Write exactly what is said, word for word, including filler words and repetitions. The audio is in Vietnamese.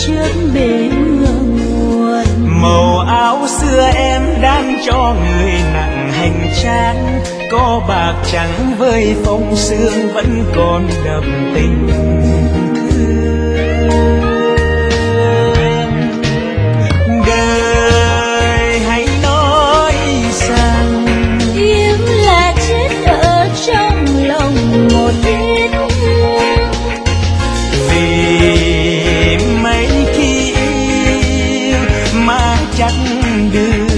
trước bể nguồn. Màu áo xưa em đang cho người nặng hành trang, có bạc trắng với phong sương vẫn còn đậm tình thương. Đời hãy nói rằng yêu là chết ở trong lòng một vết thương, vì mấy khi yêu mà chẳng được